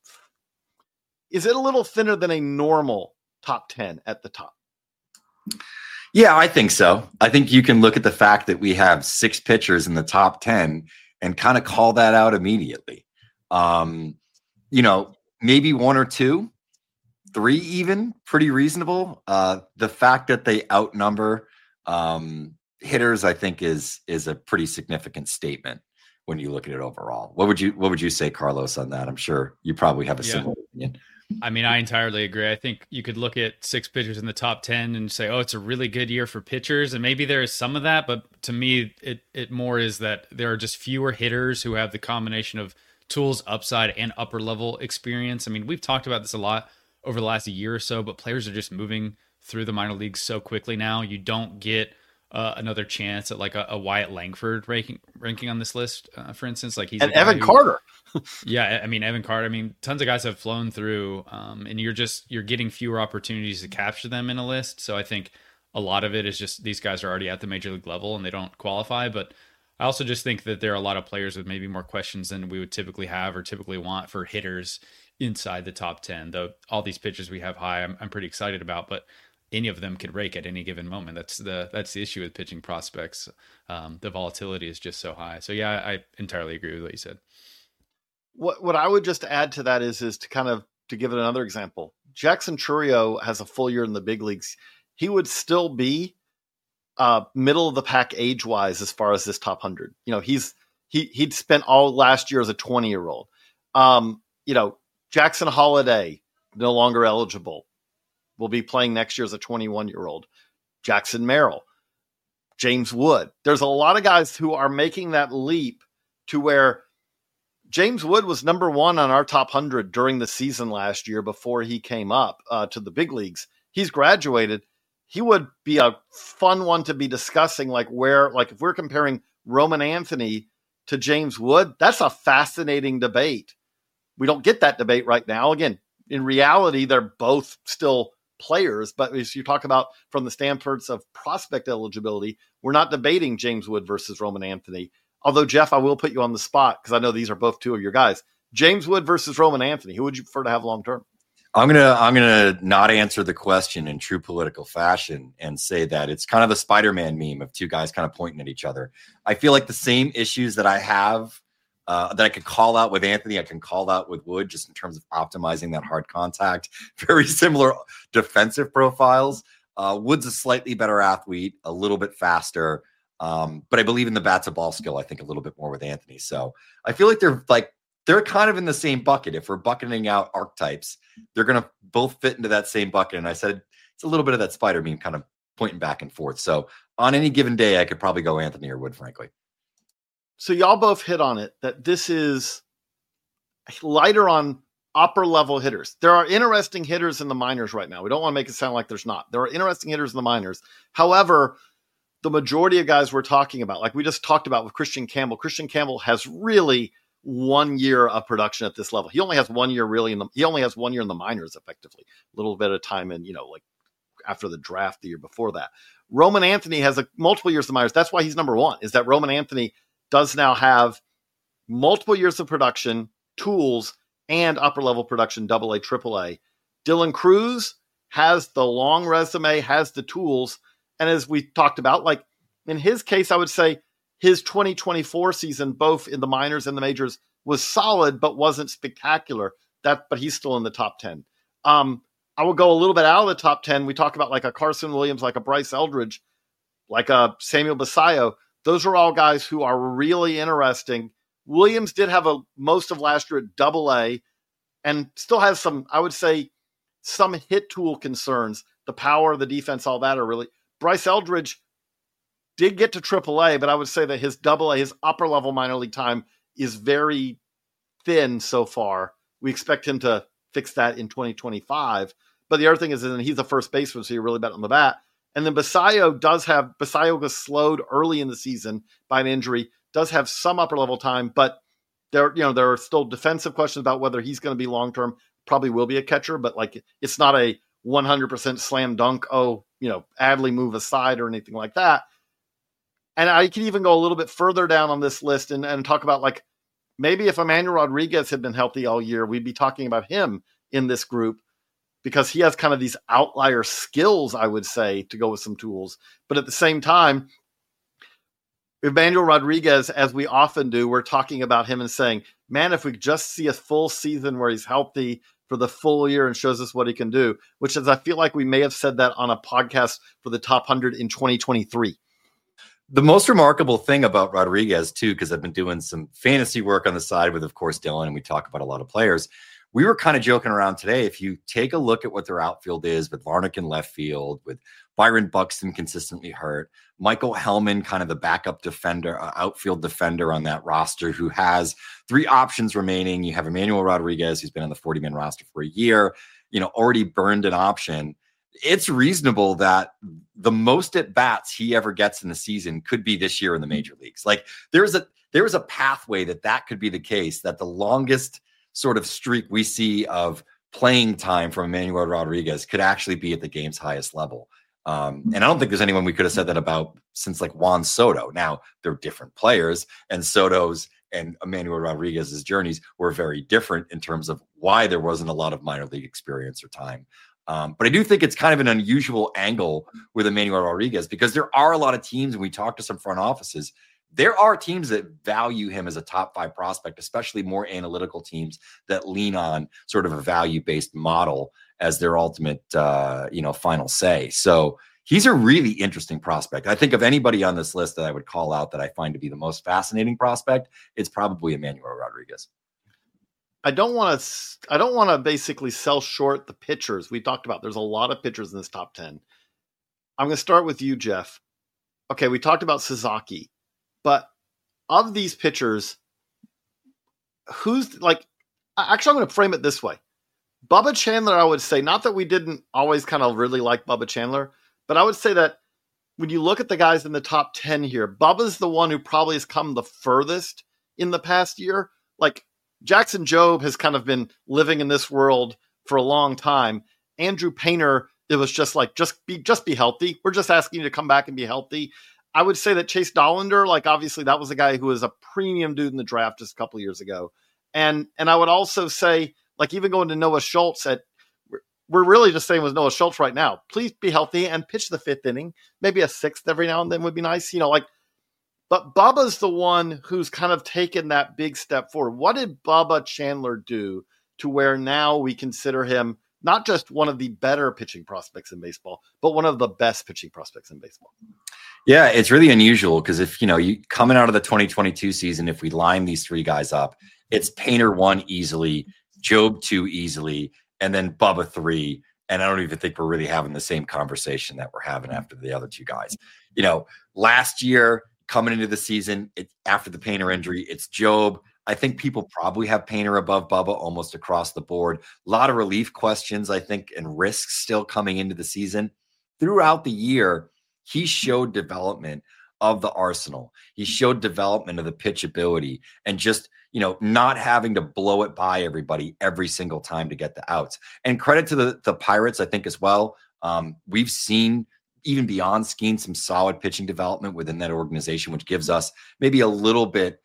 Speaker 6: thinner than a normal top 10 at the top?
Speaker 7: Yeah, I think so. I think you can look at the fact that we have 6 pitchers in the top 10 and kind of call that out immediately. Maybe 1 or 2, 3 even, pretty reasonable. The fact that they outnumber hitters, I think, is a pretty significant statement when you look at it overall. What would you say, Carlos, on that? I'm sure you probably have a similar opinion.
Speaker 8: I mean, I entirely agree. I think you could look at 6 pitchers in the top 10 and say, oh, it's a really good year for pitchers. And maybe there is some of that, but to me, it more is that there are just fewer hitters who have the combination of tools, upside, and upper level experience. I mean, we've talked about this a lot over the last year or so, but players are just moving through the minor leagues so quickly now. You don't get another chance at like a Wyatt Langford ranking on this list, for instance. Like he's
Speaker 6: and Evan Carter.
Speaker 8: Yeah, I mean Evan Carter. I mean, tons of guys have flown through, and you're getting fewer opportunities to capture them in a list. So I think a lot of it is just these guys are already at the major league level and they don't qualify. But I also just think that there are a lot of players with maybe more questions than we would typically have or typically want for hitters inside the top 10. Though all these pitchers we have high, I'm pretty excited about, but any of them can rake at any given moment. That's the issue with pitching prospects. The volatility is just so high. So yeah, I entirely agree with what you said.
Speaker 6: What I would just add to that is to give it another example. Jackson Chourio has a full year in the big leagues. He would still be middle of the pack age wise as far as this top 100. He'd spent all last year as a 20-year-old. Jackson Holiday no longer eligible. Will be playing next year as a 21-year-old. Jackson Merrill, James Wood. There's a lot of guys who are making that leap to where James Wood was number 1 on our top 100 during the season last year before he came up to the big leagues. He's graduated. He would be a fun one to be discussing, if we're comparing Roman Anthony to James Wood, that's a fascinating debate. We don't get that debate right now. Again, in reality, they're both still players, but as you talk about from the standpoint of prospect eligibility, we're not debating James Wood versus Roman Anthony. Although, Jeff, I will put you on the spot because I know these are both two of your guys. James Wood versus Roman Anthony. Who would you prefer to have long term?
Speaker 7: I'm gonna not answer the question in true political fashion and say that it's kind of a Spider-Man meme of two guys kind of pointing at each other. I feel like the same issues that I have that I could call out with Anthony, I can call out with Wood, just in terms of optimizing that hard contact. Very similar defensive profiles. Wood's a slightly better athlete, a little bit faster, but I believe in the bat to ball skill, I think a little bit more with Anthony. So I feel like they're kind of in the same bucket. If we're bucketing out archetypes, they're going to both fit into that same bucket. And I said, it's a little bit of that spider meme kind of pointing back and forth. So on any given day, I could probably go Anthony or Wood, frankly.
Speaker 6: So y'all both hit on it, that this is lighter on upper level hitters. There are interesting hitters in the minors right now. We don't want to make it sound like there's not. There are interesting hitters in the minors. However, the majority of guys we're talking about, like we just talked about with Christian Campbell has really 1 year of production at this level. He only has 1 year he only has 1 year in the minors effectively. A little bit of time in, like after the draft the year before that. Roman Anthony has multiple years in the minors. That's why he's number one, is that Roman Anthony does now have multiple years of production, tools, and upper level production, AA, AAA. Dylan Cruz has the long resume, has the tools. And as we talked about, like in his case, I would say his 2024 season, both in the minors and the majors, was solid, but wasn't spectacular. But he's still in the top 10. I will go a little bit out of the top 10. We talk about like a Carson Williams, like a Bryce Eldridge, like a Samuel Basallo. Those are all guys who are really interesting. Williams did have most of last year at AA and still has some, I would say, some hit tool concerns. The power, the defense, all that are really. Bryce Eldridge did get to AAA, but I would say that his AA, his upper level minor league time is very thin so far. We expect him to fix that in 2025. But the other thing is that he's a first baseman, so you're really betting on the bat. And then Basallo was slowed early in the season by an injury, does have some upper level time, but there are still defensive questions about whether he's going to be long-term. Probably will be a catcher, but like it's not a 100% slam dunk. Adley move aside or anything like that. And I can even go a little bit further down on this list and talk about like maybe if Emmanuel Rodriguez had been healthy all year, we'd be talking about him in this group because he has kind of these outlier skills, I would say, to go with some tools. But at the same time, Emmanuel Rodriguez, as we often do, we're talking about him and saying, man, if we just see a full season where he's healthy for the full year and shows us what he can do, which is, I feel like we may have said that on a podcast for the top 100 in 2023.
Speaker 7: The most remarkable thing about Rodriguez, too, because I've been doing some fantasy work on the side with, of course, Dylan, and we talk about a lot of players. We were kind of joking around today. If you take a look at what their outfield is with Larnach in left field, with Byron Buxton consistently hurt, Michael Hellman, kind of the backup defender, outfield defender on that roster who has three options remaining. You have Emmanuel Rodriguez, who's been on the 40-man roster for a year, already burned an option. It's reasonable that the most at bats he ever gets in the season could be this year in the major leagues. Like there is a pathway that could be the case, that the longest sort of streak we see of playing time from Emmanuel Rodriguez could actually be at the game's highest level. And I don't think there's anyone we could have said that about since like Juan Soto. Now they're different players, and Soto's and Emmanuel Rodriguez's journeys were very different in terms of why there wasn't a lot of minor league experience or time. But I do think it's kind of an unusual angle with Emmanuel Rodriguez because there are a lot of teams, and we talked to some front offices, there are teams that value him as a top 5 prospect, especially more analytical teams that lean on sort of a value-based model as their ultimate, final say. So he's a really interesting prospect. I think of anybody on this list that I would call out that I find to be the most fascinating prospect, it's probably Emmanuel Rodriguez.
Speaker 6: I don't want to basically sell short the pitchers. We talked about there's a lot of pitchers in this top 10. I'm going to start with you, Jeff. Okay, we talked about Sasaki, but of these pitchers, who's like, actually, I'm going to frame it this way. Bubba Chandler, I would say, not that we didn't always kind of really like Bubba Chandler, but I would say that when you look at the guys in the top 10 here, Bubba's the one who probably has come the furthest in the past year. Like Jackson Jobe has kind of been living in this world for a long time. Andrew Painter, it was just like, just be healthy. We're just asking you to come back and be healthy. I would say that Chase Dollander, like obviously that was a guy who was a premium dude in the draft just a couple of years ago. And I would also say, like even going to Noah Schultz we're really just saying with Noah Schultz right now, please be healthy and pitch the 5th inning. Maybe a 6th every now and then would be nice, but Bubba's the one who's kind of taken that big step forward. What did Bubba Chandler do to where now we consider him not just one of the better pitching prospects in baseball, but one of the best pitching prospects in baseball?
Speaker 7: Yeah, it's really unusual because if, you coming out of the 2022 season, if we line these 3 guys up, it's Painter 1 easily, Jobe 2 easily, and then Bubba 3. And I don't even think we're really having the same conversation that we're having after the other 2 guys. Last year coming into the season, after the Painter injury, it's Jobe. I think people probably have Painter above Bubba almost across the board. A lot of relief questions, I think, and risks still coming into the season. Throughout the year, he showed development of the arsenal. He showed development of the pitchability and just, not having to blow it by everybody every single time to get the outs. And credit to the Pirates, I think, as well. We've seen, even beyond Skeen, some solid pitching development within that organization, which gives us maybe a little bit,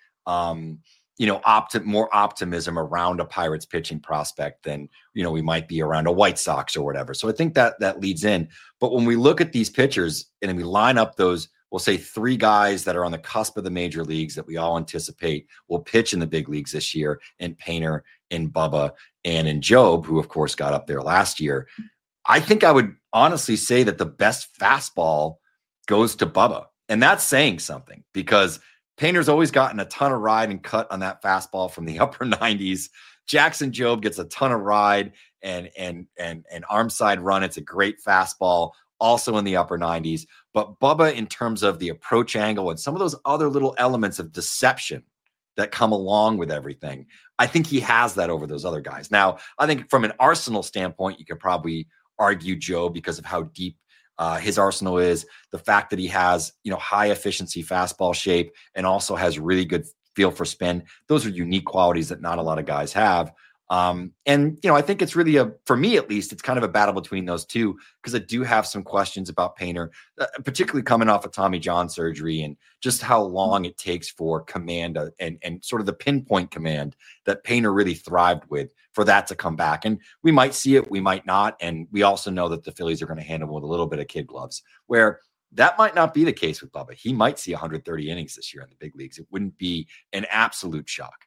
Speaker 7: more optimism around a Pirates pitching prospect than, we might be around a White Sox or whatever. So I think that leads in. But when we look at these pitchers and we line up those, we'll say 3 guys that are on the cusp of the major leagues that we all anticipate will pitch in the big leagues this year, in Painter, in Bubba, and in Jobe, who of course got up there last year. I think I would honestly say that the best fastball goes to Bubba. And that's saying something because Painter's always gotten a ton of ride and cut on that fastball from the upper 90s. Jackson Jobe gets a ton of ride and arm side run. It's a great fastball, also in the upper 90s. But Bubba, in terms of the approach angle and some of those other little elements of deception that come along with everything, I think he has that over those other guys. Now, I think from an arsenal standpoint, you could probably argue Joe because of how deep his arsenal is, the fact that he has, high efficiency fastball shape and also has really good feel for spin. Those are unique qualities that not a lot of guys have. I think it's really for me at least, it's kind of a battle between those 2 because I do have some questions about Painter, particularly coming off of Tommy John surgery and just how long it takes for command and sort of the pinpoint command that Painter really thrived with for that to come back. And we might see it, we might not. And we also know that the Phillies are going to handle with a little bit of kid gloves, where that might not be the case with Bubba. He might see 130 innings this year in the big leagues. It wouldn't be an absolute shock.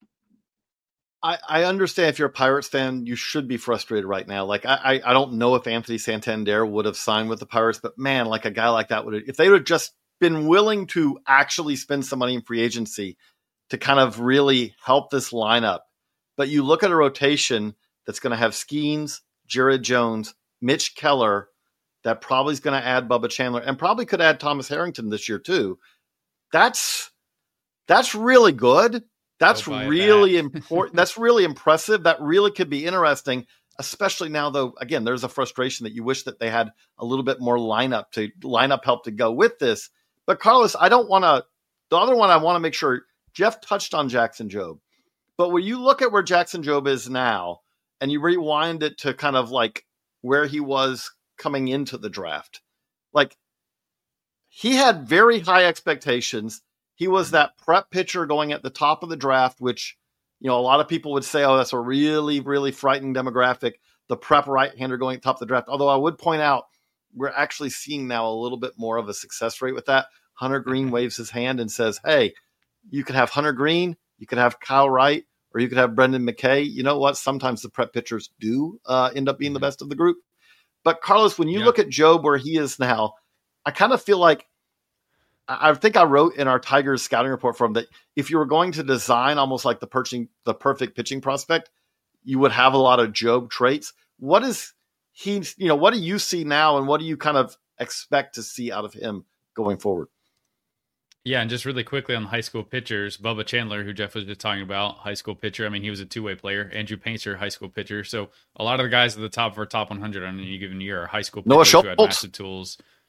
Speaker 6: I understand if you're a Pirates fan, you should be frustrated right now. Like, I don't know if Anthony Santander would have signed with the Pirates, but man, like a guy like that if they would have just been willing to actually spend some money in free agency to kind of really help this lineup. But you look at a rotation that's going to have Skeens, Jared Jones, Mitch Keller, that probably is going to add Bubba Chandler and probably could add Thomas Harrington this year too. That's really good. That's really important. That's really impressive. That really could be interesting, especially now, though, again, there's a frustration that you wish that they had a little bit more lineup help to go with this. But Carlos, the other one I want to make sure, Jeff touched on Jackson Jobe. But when you look at where Jackson Jobe is now and you rewind it to kind of like where he was coming into the draft, like he had very high expectations. He was that prep pitcher going at the top of the draft, which, a lot of people would say, oh, that's a really, really frightening demographic, the prep right-hander going at the top of the draft. Although I would point out, we're actually seeing now a little bit more of a success rate with that. Hunter Green waves his hand and says, hey, you could have Hunter Green, you could have Kyle Wright, or you could have Brendan McKay. You know what? Sometimes the prep pitchers do end up being the best of the group. But Carlos, when you look at Jobe where he is now, I kind of feel like, I think I wrote in our Tigers scouting report for him that if you were going to design almost like the perfect pitching prospect, you would have a lot of Jobe traits. What is he, what do you see now and what do you kind of expect to see out of him going forward?
Speaker 8: Yeah, and just really quickly on the high school pitchers, Bubba Chandler, who Jeff was just talking about, high school pitcher. I mean, he was a two-way player. Andrew Painter, high school pitcher. So a lot of the guys at the top of our top 100 on any given year are high school pitchers who had massive tools.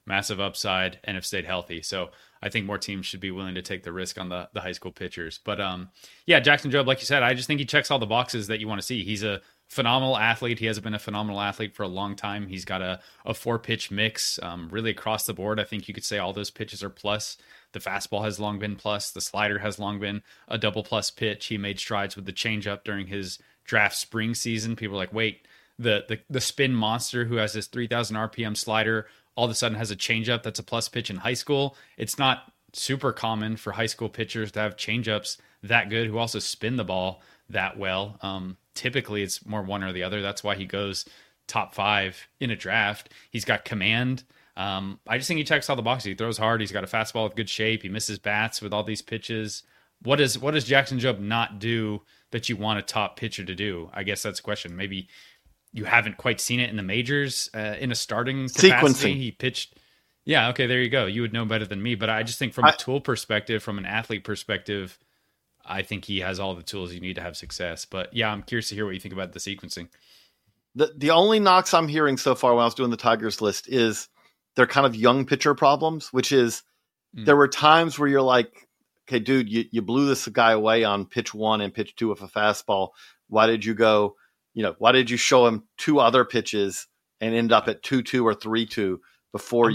Speaker 8: massive upside, and have stayed healthy. So I think more teams should be willing to take the risk on the high school pitchers. But yeah, Jackson Jobe, like you said, I just think he checks all the boxes that you want to see. He's a phenomenal athlete. He has been a phenomenal athlete for a long time. He's got a 4-pitch mix really across the board. I think you could say all those pitches are plus. The fastball has long been plus. The slider has long been a double plus pitch. He made strides with the changeup during his draft spring season. People are like, wait, the spin monster who has this 3,000 RPM slider all of a sudden has a changeup that's a plus pitch in high school. It's not super common for high school pitchers to have changeups that good who also spin the ball that well. Typically, it's more one or the other. That's why he goes top 5 in a draft. He's got command. I just think he checks all the boxes. He throws hard. He's got a fastball with good shape. He misses bats with all these pitches. What does Jackson Jobe not do that you want a top pitcher to do? I guess that's the question. Maybe you haven't quite seen it in the majors in a starting capacity.
Speaker 6: Sequencing.
Speaker 8: He pitched. Yeah, okay, there you go. You would know better than me. But I just think from a tool perspective, from an athlete perspective, I think he has all the tools you need to have success. But yeah, I'm curious to hear what you think about the sequencing.
Speaker 6: The only knocks I'm hearing so far when I was doing the Tigers list is they're kind of young pitcher problems, which is there were times where you're like, okay, dude, you blew this guy away on pitch 1 and pitch 2 of a fastball. Why did you go, why did you show him 2 other pitches and end up at 2-2 or 3-2 before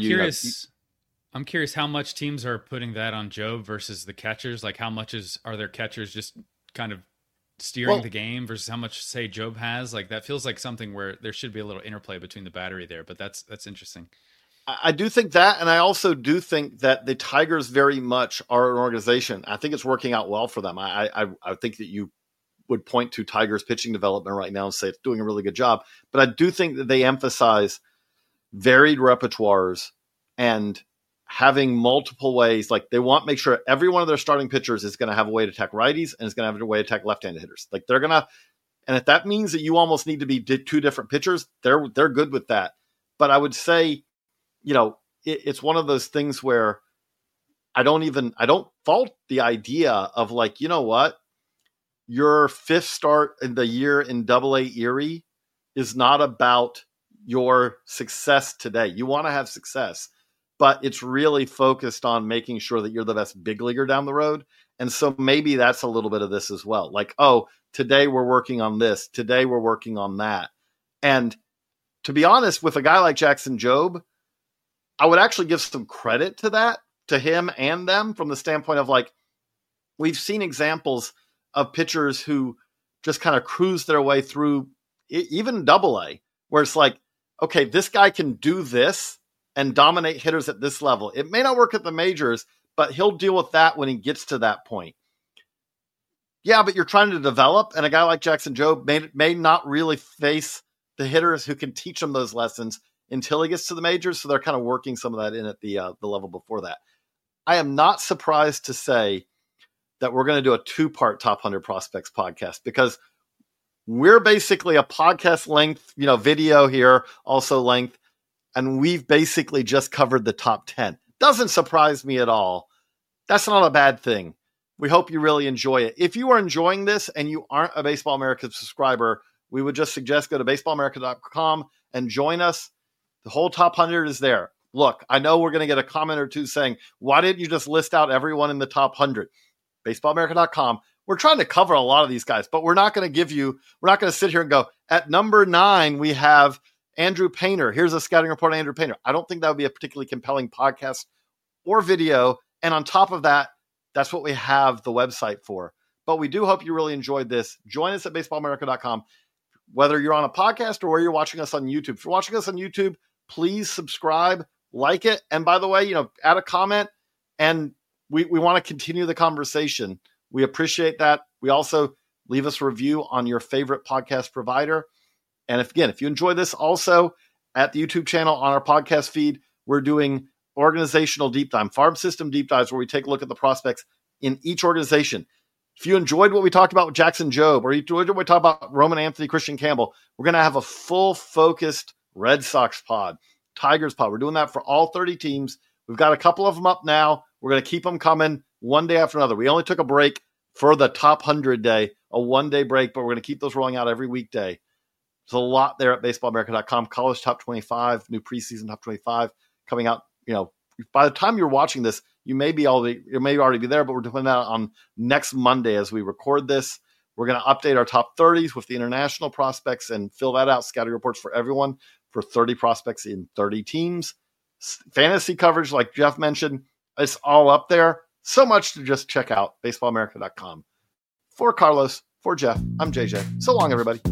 Speaker 8: I'm curious how much teams are putting that on Jobe versus the catchers. Like how much are their catchers just kind of steering the game versus how much say Jobe has? Like that feels like something where there should be a little interplay between the battery there, but that's interesting.
Speaker 6: I do think that, and I also do think that the Tigers very much are an organization. I think it's working out well for them. I think that you would point to Tigers pitching development right now and say it's doing a really good job. But I do think that they emphasize varied repertoires and having multiple ways. Like they want to make sure every one of their starting pitchers is going to have a way to attack righties and is going to have a way to attack left-handed hitters. Like they're going to, and if that means that you almost need to be 2 different pitchers, they're good with that. But I would say, it's one of those things where I don't fault the idea of like, you know what, your 5th start in the year in AA Erie is not about your success today. You want to have success, but it's really focused on making sure that you're the best big leaguer down the road. And so maybe that's a little bit of this as well. Like, oh, today we're working on this. Today we're working on that. And to be honest, with a guy like Jackson Jobe, I would actually give some credit to that, to him and them, from the standpoint of like, we've seen examples of pitchers who just kind of cruise their way through even AA, where it's like, okay, this guy can do this and dominate hitters at this level. It may not work at the majors, but he'll deal with that when he gets to that point. Yeah, but you're trying to develop, and a guy like Jackson Jobe may not really face the hitters who can teach him those lessons until he gets to the majors. So they're kind of working some of that in at the level before that. I am not surprised to say that we're going to do a 2-part Top 100 Prospects podcast, because we're basically a podcast length, video here, also length. And we've basically just covered the top 10. Doesn't surprise me at all. That's not a bad thing. We hope you really enjoy it. If you are enjoying this and you aren't a Baseball America subscriber, we would just suggest go to baseballamerica.com and join us. The whole top 100 is there. Look, I know we're going to get a comment or two saying, why didn't you just list out everyone in the top 100? Baseballamerica.com. We're trying to cover a lot of these guys, but we're not going to sit here and go, at number 9, we have Andrew Painter. Here's a scouting report on Andrew Painter. I don't think that would be a particularly compelling podcast or video. And on top of that, that's what we have the website for. But we do hope you really enjoyed this. Join us at baseballamerica.com, whether you're on a podcast or you're watching us on YouTube. If you're watching us on YouTube, please subscribe, like it. And by the way, add a comment, and we want to continue the conversation. We appreciate that. We also leave us a review on your favorite podcast provider. And if you enjoy this, also at the YouTube channel on our podcast feed, we're doing organizational deep dive, farm system deep dives, where we take a look at the prospects in each organization. If you enjoyed what we talked about with Jackson Jobe, or you enjoyed what we talked about Roman Anthony, Christian Campbell, we're going to have a full focused Red Sox pod, Tigers pod. We're doing that for all 30 teams. We've got a couple of them up now. We're going to keep them coming one day after another. We only took a break for the top 100 day, a 1-day break, but we're going to keep those rolling out every weekday. There's a lot there at baseballamerica.com. College top 25, new preseason top 25 coming out by the time you're watching this, you may already be there, but we're doing that on next Monday as we record this. We're going to update our top 30s with the international prospects and fill that out, scouting reports for everyone for 30 prospects in 30 teams. Fantasy coverage, like Jeff mentioned, it's all up there. So much to just check out, baseballamerica.com. For Carlos, for Jeff, I'm JJ. So long, everybody.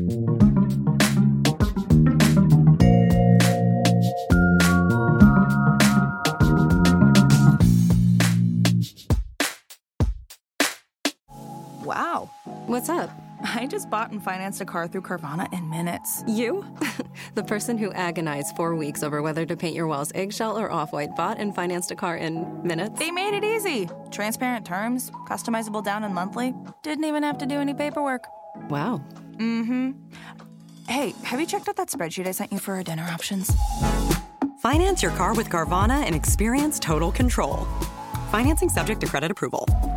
Speaker 9: Wow.
Speaker 2: What's up?
Speaker 9: I just bought and financed a car through Carvana in minutes.
Speaker 2: You? The person who agonized 4 weeks over whether to paint your walls eggshell or off-white bought and financed a car in minutes?
Speaker 9: They made it easy. Transparent terms, customizable down and monthly. Didn't even have to do any paperwork.
Speaker 2: Wow.
Speaker 9: Mm-hmm. Hey, have you checked out that spreadsheet I sent you for our dinner options?
Speaker 4: Finance your car with Carvana and experience total control. Financing subject to credit approval.